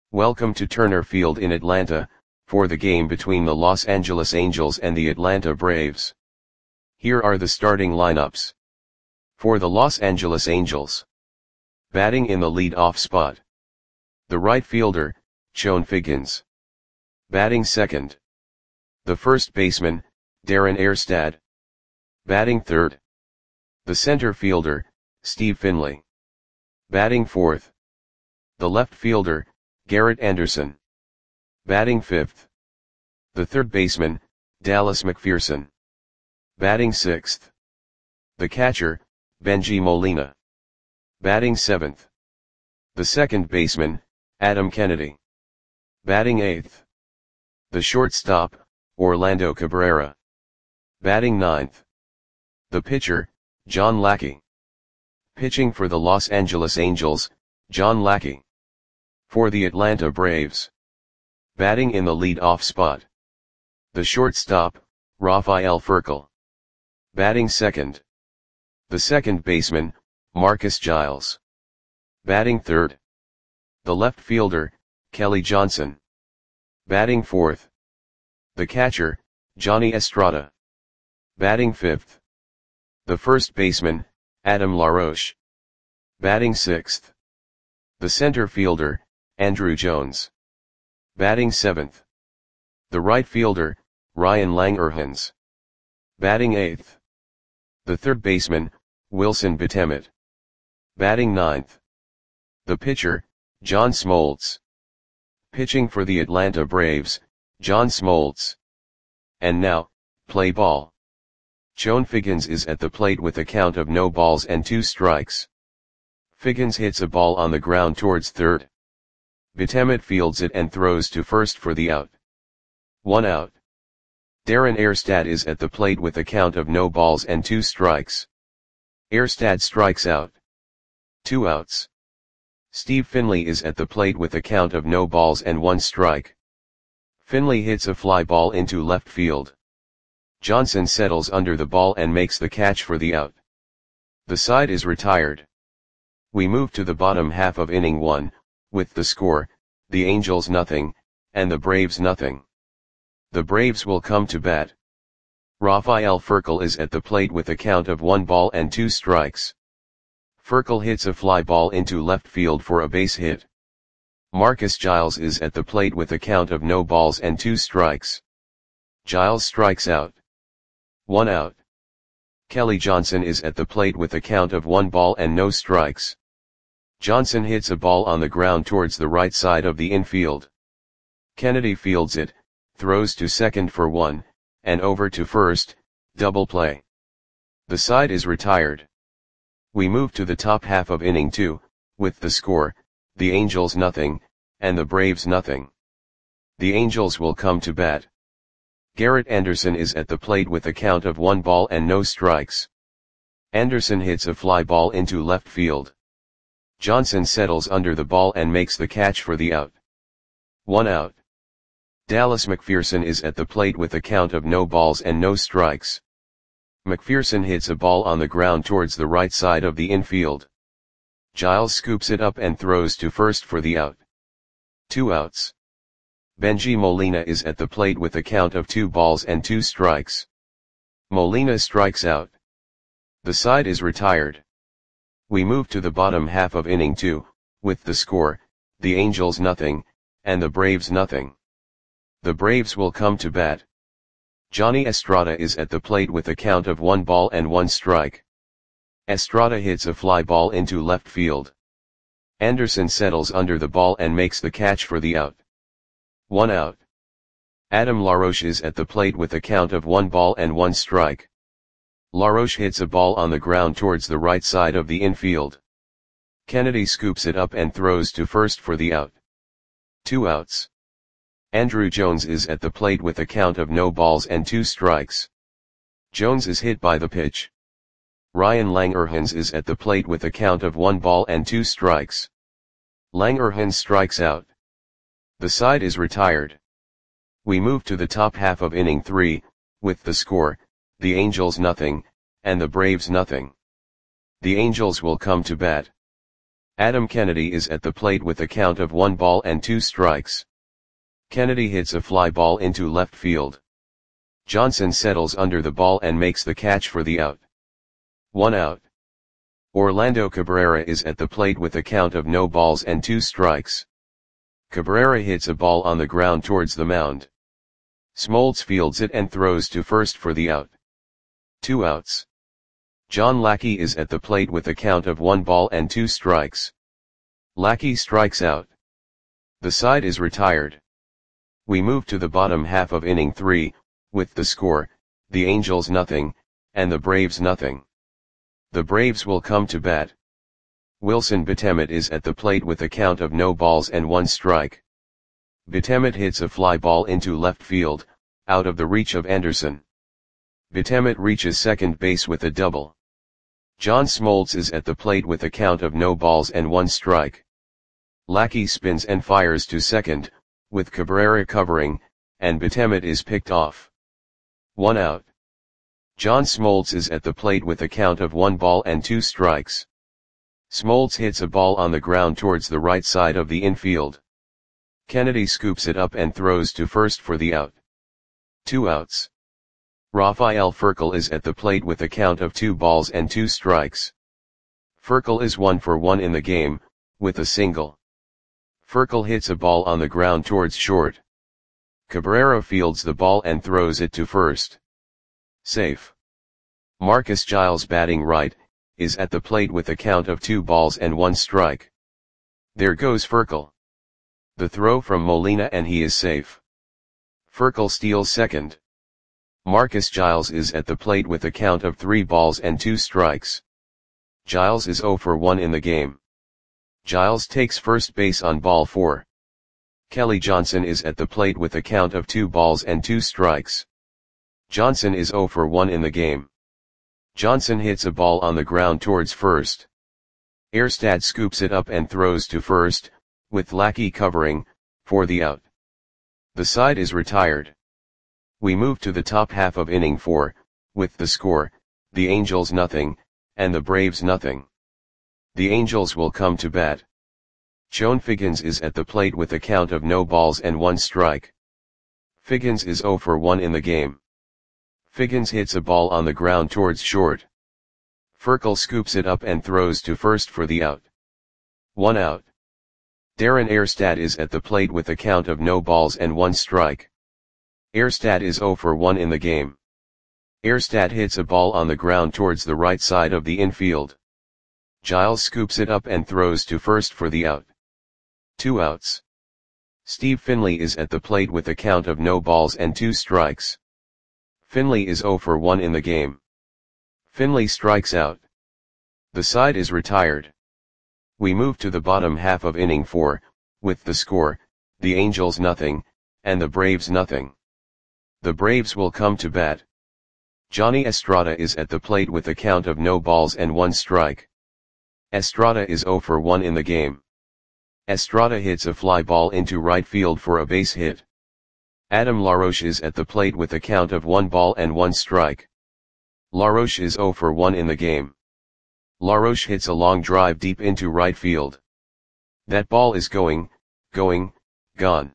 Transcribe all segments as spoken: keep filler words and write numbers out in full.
Welcome to Turner Field in Atlanta, for the game between the Los Angeles Angels and the Atlanta Braves. Here are the starting lineups. For the Los Angeles Angels. Batting in the lead-off spot. The right fielder, Chone Figgins. Batting second. The first baseman, Darren Erstad. Batting third. The center fielder, Steve Finley. Batting fourth. The left fielder, Garrett Anderson. Batting fifth. The third baseman, Dallas McPherson. Batting sixth. The catcher, Bengie Molina. Batting seventh. The second baseman, Adam Kennedy. Batting eighth. The shortstop, Orlando Cabrera. Batting ninth. The pitcher, John Lackey. Pitching for the Los Angeles Angels, John Lackey. For the Atlanta Braves. Batting in the lead-off spot. The shortstop, Rafael Furcal. Batting second. The second baseman, Marcus Giles. Batting third. The left fielder, Kelly Johnson. Batting fourth. The catcher, Johnny Estrada. Batting fifth. The first baseman, Adam LaRoche. Batting sixth. The center fielder, Andruw Jones. Batting seventh. The right fielder, Ryan Langerhans. Batting eighth. The third baseman, Wilson Betemit. Batting ninth. The pitcher, John Smoltz. Pitching for the Atlanta Braves, John Smoltz. And now, play ball. Chone Figgins is at the plate with a count of no balls and two strikes. Figgins hits a ball on the ground towards third. Betemit fields it and throws to first for the out. One out. Darren Erstad is at the plate with a count of no balls and two strikes. Erstad strikes out. Two outs. Steve Finley is at the plate with a count of no balls and one strike. Finley hits a fly ball into left field. Johnson settles under the ball and makes the catch for the out. The side is retired. We move to the bottom half of inning one, with the score, the Angels nothing, and the Braves nothing. The Braves will come to bat. Rafael Furcal is at the plate with a count of one ball and two strikes. Furcal hits a fly ball into left field for a base hit. Marcus Giles is at the plate with a count of no balls and two strikes. Giles strikes out. One out. Kelly Johnson is at the plate with a count of one ball and no strikes. Johnson hits a ball on the ground towards the right side of the infield. Kennedy fields it, throws to second for one, and over to first, double play. The side is retired. We move to the top half of inning two, with the score, the Angels nothing, and the Braves nothing. The Angels will come to bat. Garrett Anderson is at the plate with a count of one ball and no strikes. Anderson hits a fly ball into left field. Johnson settles under the ball and makes the catch for the out. One out. Dallas McPherson is at the plate with a count of no balls and no strikes. McPherson hits a ball on the ground towards the right side of the infield. Giles scoops it up and throws to first for the out. Two outs. Bengie Molina is at the plate with a count of two balls and two strikes. Molina strikes out. The side is retired. We move to the bottom half of inning two, with the score, the Angels nothing, and the Braves nothing. The Braves will come to bat. Johnny Estrada is at the plate with a count of one ball and one strike. Estrada hits a fly ball into left field. Anderson settles under the ball and makes the catch for the out. One out. Adam LaRoche is at the plate with a count of one ball and one strike. LaRoche hits a ball on the ground towards the right side of the infield. Kennedy scoops it up and throws to first for the out. Two outs. Andruw Jones is at the plate with a count of no balls and two strikes. Jones is hit by the pitch. Ryan Langerhans is at the plate with a count of one ball and two strikes. Langerhans strikes out. The side is retired. We move to the top half of inning three, with the score, the Angels nothing, and the Braves nothing. The Angels will come to bat. Adam Kennedy is at the plate with a count of one ball and two strikes. Kennedy hits a fly ball into left field. Johnson settles under the ball and makes the catch for the out. One out. Orlando Cabrera is at the plate with a count of no balls and two strikes. Cabrera hits a ball on the ground towards the mound. Smoltz fields it and throws to first for the out. Two outs. John Lackey is at the plate with a count of one ball and two strikes. Lackey strikes out. The side is retired. We move to the bottom half of inning three, with the score, the Angels nothing, and the Braves nothing. The Braves will come to bat. Wilson Betemet is at the plate with a count of no balls and one strike. Betemet hits a fly ball into left field, out of the reach of Anderson. Betemet reaches second base with a double. John Smoltz is at the plate with a count of no balls and one strike. Lackey spins and fires to second, with Cabrera covering, and Betemet is picked off. One out. John Smoltz is at the plate with a count of one ball and two strikes. Smoltz hits a ball on the ground towards the right side of the infield. Kennedy scoops it up and throws to first for the out. Two outs. Rafael Furcal is at the plate with a count of two balls and two strikes. Furcal is one for one in the game, with a single. Furcal hits a ball on the ground towards short. Cabrera fields the ball and throws it to first. Safe. Marcus Giles, batting right, is at the plate with a count of two balls and one strike. There goes Furcal. The throw from Molina and he is safe. Furcal steals second. Marcus Giles is at the plate with a count of three balls and two strikes. Giles is zero for one in the game. Giles takes first base on ball four. Kelly Johnson is at the plate with a count of two balls and two strikes. Johnson is zero for one in the game. Johnson hits a ball on the ground towards first. Erstad scoops it up and throws to first, with Lackey covering, for the out. The side is retired. We move to the top half of inning four, with the score, the Angels nothing, and the Braves nothing. The Angels will come to bat. Chone Figgins is at the plate with a count of no balls and one strike. Figgins is zero for one in the game. Figgins hits a ball on the ground towards short. Furcal scoops it up and throws to first for the out. One out. Darren Erstad is at the plate with a count of no balls and one strike. Erstad is zero for one in the game. Erstad hits a ball on the ground towards the right side of the infield. Giles scoops it up and throws to first for the out. Two outs. Steve Finley is at the plate with a count of no balls and two strikes. Finley is zero for one in the game. Finley strikes out. The side is retired. We move to the bottom half of inning four, with the score, the Angels nothing, and the Braves nothing. The Braves will come to bat. Johnny Estrada is at the plate with a count of no balls and one strike. Estrada is zero for one in the game. Estrada hits a fly ball into right field for a base hit. Adam LaRoche is at the plate with a count of one ball and one strike. LaRoche is zero for one in the game. LaRoche hits a long drive deep into right field. That ball is going, going, gone.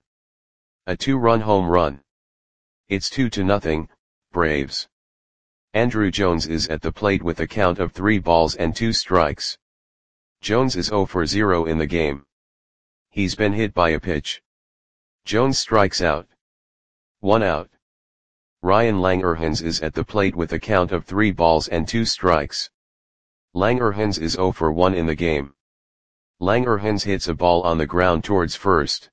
A two-run home run. It's two to nothing, Braves. Andrew Jones is at the plate with a count of three balls and two strikes. Jones is zero for zero in the game. He's been hit by a pitch. Jones strikes out. One out. Ryan Langerhans is at the plate with a count of three balls and two strikes. Langerhans is zero for one in the game. Langerhans hits a ball on the ground towards first.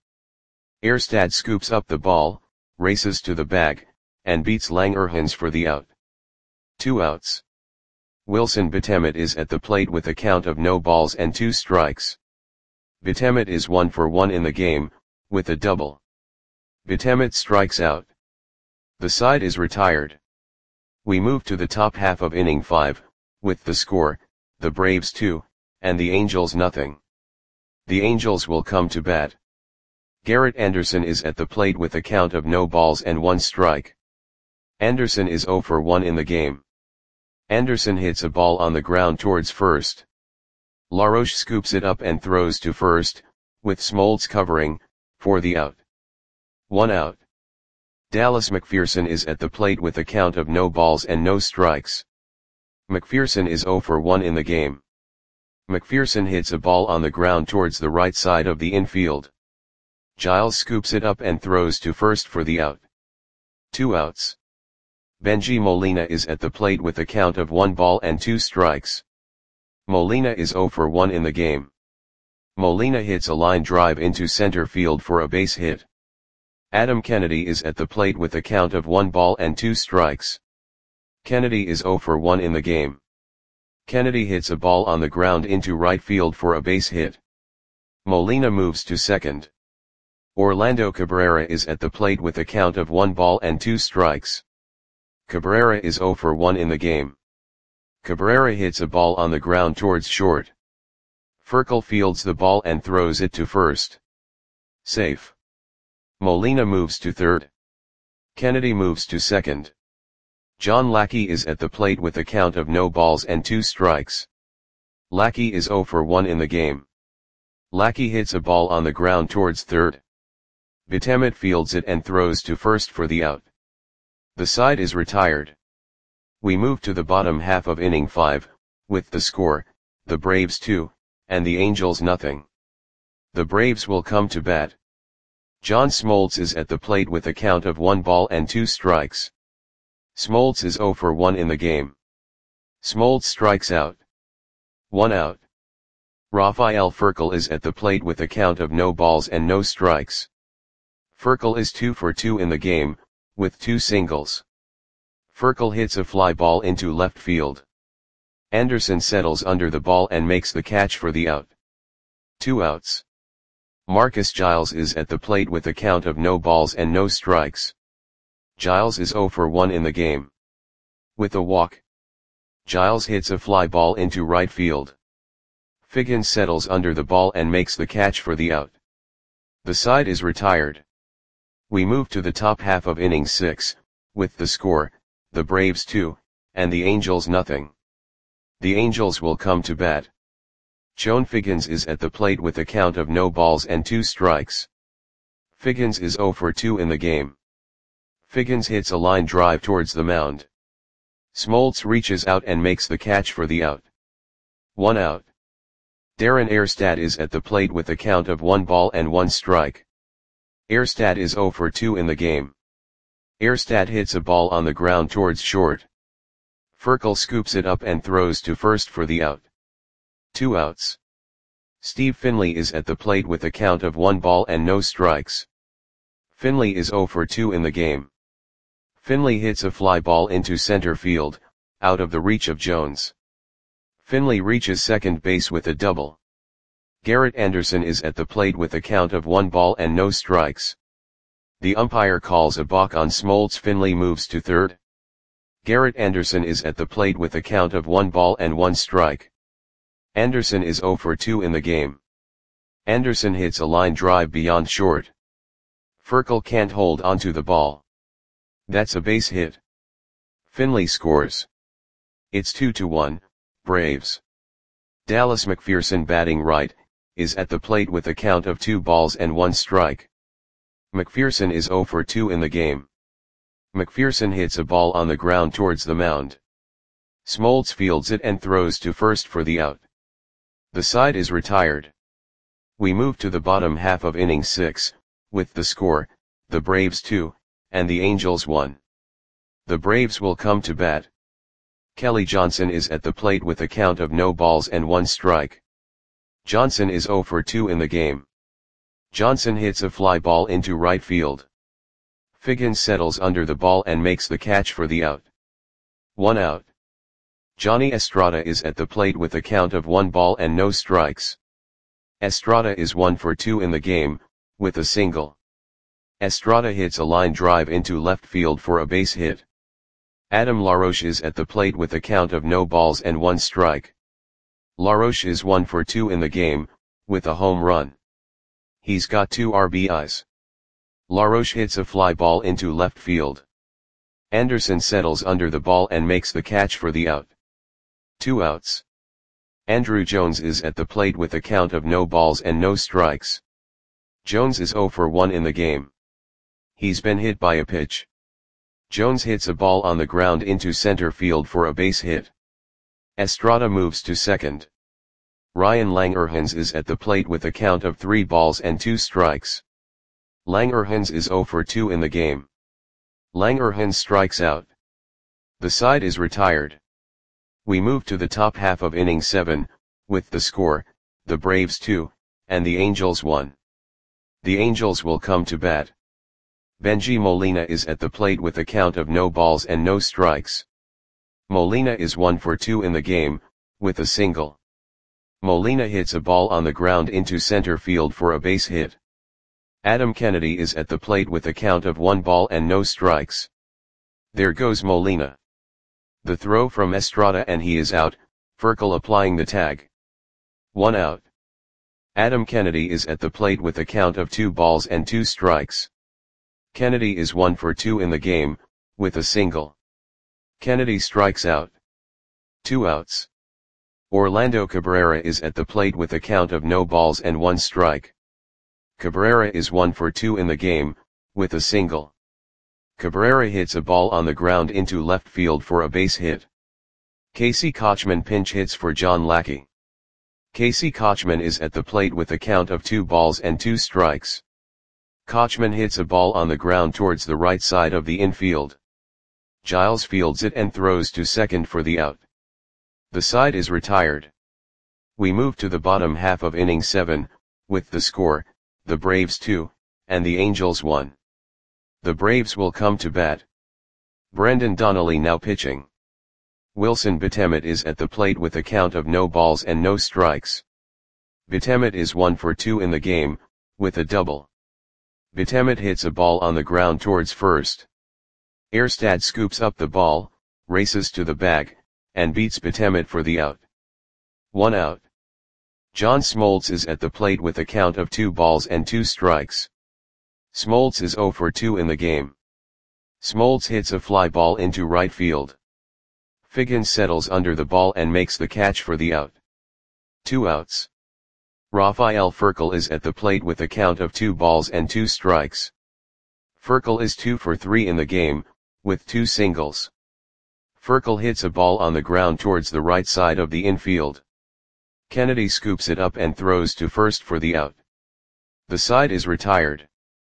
Erstad scoops up the ball, races to the bag, and beats Langerhans for the out. Two outs. Wilson Betemet is at the plate with a count of no balls and two strikes. Betemet is one for one in the game, with a double. Betemet strikes out. The side is retired. We move to the top half of inning five, with the score, the Braves two, and the Angels nothing. The Angels will come to bat. Garrett Anderson is at the plate with a count of no balls and one strike. Anderson is zero for one in the game. Anderson hits a ball on the ground towards first. LaRoche scoops it up and throws to first, with Smoltz covering, for the out. One out. Dallas McPherson is at the plate with a count of no balls and no strikes. McPherson is zero for one in the game. McPherson hits a ball on the ground towards the right side of the infield. Giles scoops it up and throws to first for the out. Two outs. Benji Molina is at the plate with a count of one ball and two strikes. Molina is zero for one in the game. Molina hits a line drive into center field for a base hit. Adam Kennedy is at the plate with a count of one ball and two strikes. Kennedy is zero for one in the game. Kennedy hits a ball on the ground into right field for a base hit. Molina moves to second. Orlando Cabrera is at the plate with a count of one ball and two strikes. Cabrera is zero for one in the game. Cabrera hits a ball on the ground towards short. Furcal fields the ball and throws it to first. Safe. Molina moves to third. Kennedy moves to second. John Lackey is at the plate with a count of no balls and two strikes. Lackey is zero for one in the game. Lackey hits a ball on the ground towards third. Betemet fields it and throws to first for the out. The side is retired. We move to the bottom half of inning five, with the score, the Braves two, and the Angels nothing. The Braves will come to bat. John Smoltz is at the plate with a count of one ball and two strikes. Smoltz is zero for one in the game. Smoltz strikes out. One out. Rafael Furcal is at the plate with a count of no balls and no strikes. Furcal is two for two in the game, with two singles. Furcal hits a fly ball into left field. Anderson settles under the ball and makes the catch for the out. Two outs. Marcus Giles is at the plate with a count of no balls and no strikes. Giles is zero for one in the game. With a walk. Giles hits a fly ball into right field. Figgins settles under the ball and makes the catch for the out. The side is retired. We move to the top half of inning six, with the score, the Braves two, and the Angels nothing. The Angels will come to bat. Chone Figgins is at the plate with a count of no balls and two strikes. Figgins is zero for two in the game. Figgins hits a line drive towards the mound. Smoltz reaches out and makes the catch for the out. One out. Darren Erstad is at the plate with a count of one ball and one strike. Erstad is zero for two in the game. Erstad hits a ball on the ground towards short. Furcal scoops it up and throws to first for the out. Two outs. Steve Finley is at the plate with a count of one ball and no strikes. Finley is zero for two in the game. Finley hits a fly ball into center field, out of the reach of Jones. Finley reaches second base with a double. Garrett Anderson is at the plate with a count of one ball and no strikes. The umpire calls a balk on Smoltz. Finley moves to third. Garrett Anderson is at the plate with a count of one ball and one strike. Anderson is zero for two in the game. Anderson hits a line drive beyond short. Furcal can't hold onto the ball. That's a base hit. Finley scores. It's two to one, Braves. Dallas McPherson, batting right, is at the plate with a count of two balls and one strike. McPherson is zero for two in the game. McPherson hits a ball on the ground towards the mound. Smoltz fields it and throws to first for the out. The side is retired. We move to the bottom half of inning six, with the score, the Braves two, and the Angels one. The Braves will come to bat. Kelly Johnson is at the plate with a count of no balls and one strike. Johnson is zero for two in the game. Johnson hits a fly ball into right field. Figgins settles under the ball and makes the catch for the out. One out. Johnny Estrada is at the plate with a count of one ball and no strikes. Estrada is one for two in the game, with a single. Estrada hits a line drive into left field for a base hit. Adam LaRoche is at the plate with a count of no balls and one strike. LaRoche is one for two in the game, with a home run. He's got two R B Is. LaRoche hits a fly ball into left field. Anderson settles under the ball and makes the catch for the out. Two outs. Andruw Jones is at the plate with a count of no balls and no strikes. Jones is oh for one in the game. He's been hit by a pitch. Jones hits a ball on the ground into center field for a base hit. Estrada moves to second. Ryan Langerhans is at the plate with a count of three balls and two strikes. Langerhans is oh for two in the game. Langerhans strikes out. The side is retired. We move to the top half of inning seven, with the score, the Braves two, and the Angels one. The Angels will come to bat. Bengie Molina is at the plate with a count of no balls and no strikes. Molina is one for two in the game, with a single. Molina hits a ball on the ground into center field for a base hit. Adam Kennedy is at the plate with a count of one ball and no strikes. There goes Molina. The throw from Estrada and he is out, Furcal applying the tag. One out. Adam Kennedy is at the plate with a count of two balls and two strikes. Kennedy is one for two in the game, with a single. Kennedy strikes out. Two outs. Orlando Cabrera is at the plate with a count of no balls and one strike. Cabrera is one for two in the game, with a single. Cabrera hits a ball on the ground into left field for a base hit. Casey Kotchman pinch hits for John Lackey. Casey Kotchman is at the plate with a count of two balls and two strikes. Kotchman hits a ball on the ground towards the right side of the infield. Giles fields it and throws to second for the out. The side is retired. We move to the bottom half of inning seven, with the score, the Braves two, and the Angels one. The Braves will come to bat. Brendan Donnelly now pitching. Wilson Betemet is at the plate with a count of no balls and no strikes. Betemet is one for two in the game, with a double. Betemet hits a ball on the ground towards first. Erstad scoops up the ball, races to the bag, and beats Betemet for the out. One out. John Smoltz is at the plate with a count of two balls and two strikes. Smoltz is oh for two in the game. Smoltz hits a fly ball into right field. Figgins settles under the ball and makes the catch for the out. Two outs. Rafael Furcal is at the plate with a count of two balls and two strikes. Furcal is two for three in the game, with two singles. Furcal hits a ball on the ground towards the right side of the infield. Kennedy scoops it up and throws to first for the out. The side is retired.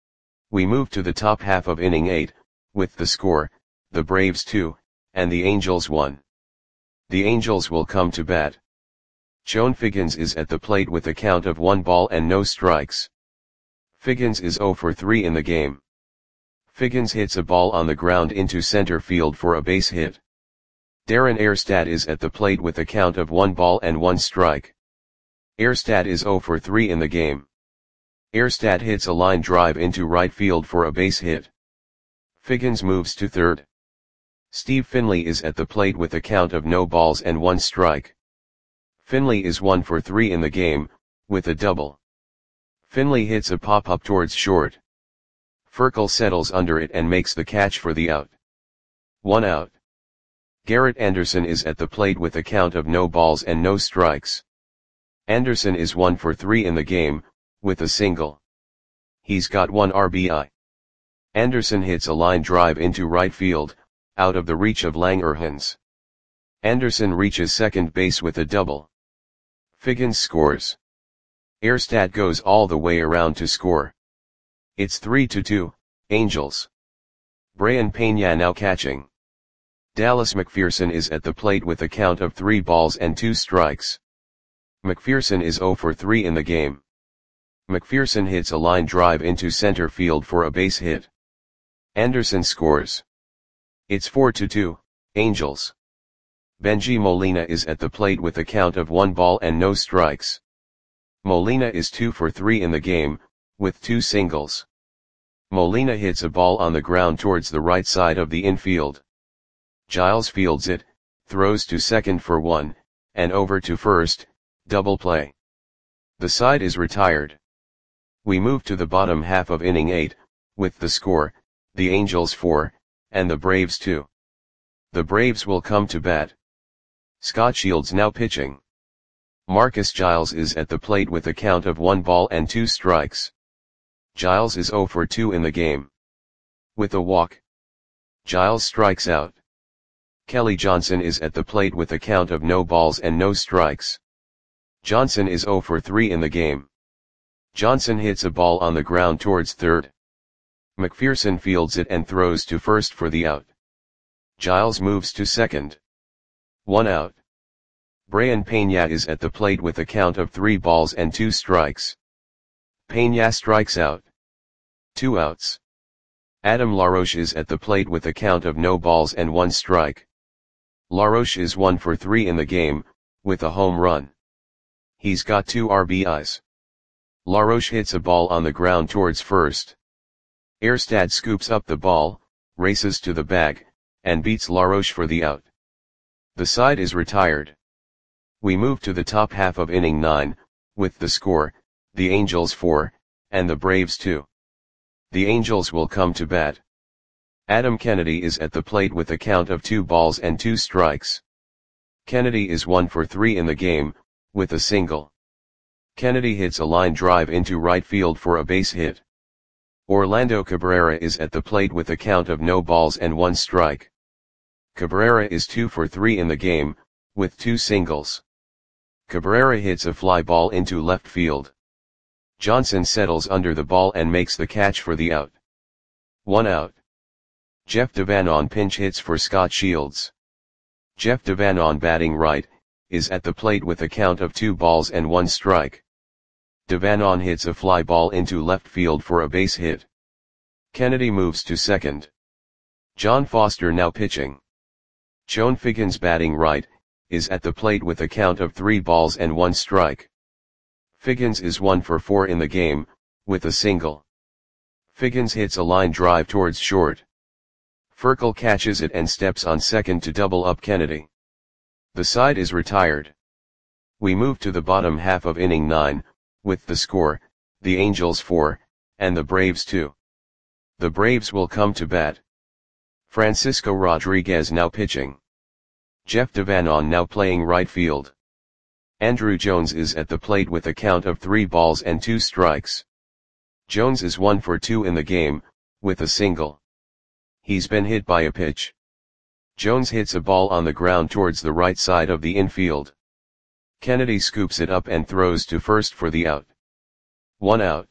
We move to the top half of inning eight, with the score, the Braves two, and the Angels one. The Angels will come to bat. Chone Figgins is at the plate with a count of one ball and no strikes. Figgins is oh for three in the game. Figgins hits a ball on the ground into center field for a base hit. Darren Erstad is at the plate with a count of one ball and one strike. Erstad is oh for three in the game. Erstad hits a line drive into right field for a base hit. Figgins moves to third. Steve Finley is at the plate with a count of no balls and one strike. Finley is one for three in the game, with a double. Finley hits a pop-up towards short. Furcal settles under it and makes the catch for the out. One out. Garrett Anderson is at the plate with a count of no balls and no strikes. Anderson is one for three in the game, with a single. He's got one R B I. Anderson hits a line drive into right field, out of the reach of Langerhans. Anderson reaches second base with a double. Figgins scores. Erstad goes all the way around to score. It's three to two, Angels. Brayan Peña now catching. Dallas McPherson is at the plate with a count of three balls and two strikes. McPherson is oh for three in the game. McPherson hits a line drive into center field for a base hit. Anderson scores. It's four to two, Angels. Bengie Molina is at the plate with a count of one ball and no strikes. Molina is two for three in the game, with two singles. Molina hits a ball on the ground towards the right side of the infield. Giles fields it, throws to second for one, and over to first, double play. The side is retired. We move to the bottom half of inning eight, with the score, the Angels four, and the Braves two. The Braves will come to bat. Scott Shields now pitching. Marcus Giles is at the plate with a count of one ball and two strikes. Giles is zero for two in the game. With a walk, Giles strikes out. Kelly Johnson is at the plate with a count of no balls and no strikes. Johnson is zero for three in the game. Johnson hits a ball on the ground towards third. McPherson fields it and throws to first for the out. Giles moves to second. One out. Brian Peña is at the plate with a count of three balls and two strikes. Peña strikes out. Two outs. Adam LaRoche is at the plate with a count of no balls and one strike. LaRoche is one for three in the game, with a home run. He's got two R B Is. LaRoche hits a ball on the ground towards first. Erstad scoops up the ball, races to the bag, and beats LaRoche for the out. The side is retired. We move to the top half of inning nine, with the score, the Angels four, and the Braves two. The Angels will come to bat. Adam Kennedy is at the plate with a count of two balls and two strikes. Kennedy is one for three in the game, with a single. Kennedy hits a line drive into right field for a base hit. Orlando Cabrera is at the plate with a count of no balls and one strike. Cabrera is two for three in the game, with two singles. Cabrera hits a fly ball into left field. Johnson settles under the ball and makes the catch for the out. One out. Jeff Devanon pinch hits for Scott Shields. Jeff Devanon, batting right, is at the plate with a count of two balls and one strike. Devanon hits a fly ball into left field for a base hit. Kennedy moves to second. John Foster now pitching. Chone Figgins, batting right, is at the plate with a count of three balls and one strike. Figgins is one for four in the game, with a single. Figgins hits a line drive towards short. Furkel catches it and steps on second to double up Kennedy. The side is retired. We move to the bottom half of inning nine, with the score, the Angels four, and the Braves two. The Braves will come to bat. Francisco Rodriguez now pitching. Jeff Devanon now playing right field. Andrew Jones is at the plate with a count of three balls and two strikes. Jones is one for two in the game, with a single. He's been hit by a pitch. Jones hits a ball on the ground towards the right side of the infield. Kennedy scoops it up and throws to first for the out. One out.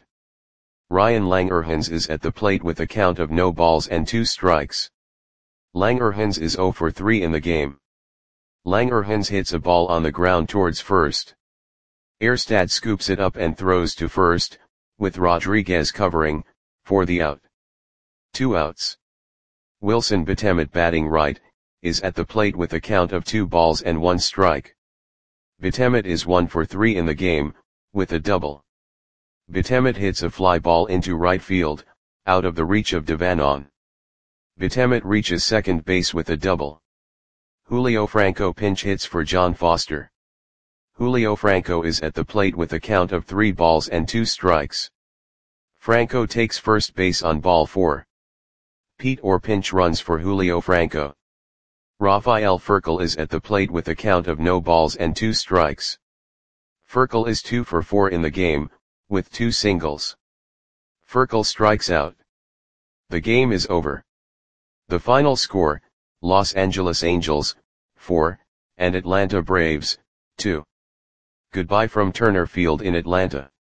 Ryan Langerhans is at the plate with a count of no balls and two strikes. Langerhans is zero for three in the game. Langerhans hits a ball on the ground towards first. Erstad scoops it up and throws to first, with Rodriguez covering, for the out. Two outs. Wilson Betemet, batting right, is at the plate with a count of two balls and one strike. Betemet is one for three in the game, with a double. Betemet hits a fly ball into right field, out of the reach of Devanon. Betemet reaches second base with a double. Julio Franco pinch hits for John Foster. Julio Franco is at the plate with a count of three balls and two strikes. Franco takes first base on ball four. Pete Orr pinch runs for Julio Franco. Rafael Furcal is at the plate with a count of no balls and two strikes. Furcal is two for four in the game, with two singles. Furcal strikes out. The game is over. The final score, Los Angeles Angels, four, and Atlanta Braves, two. Goodbye from Turner Field in Atlanta.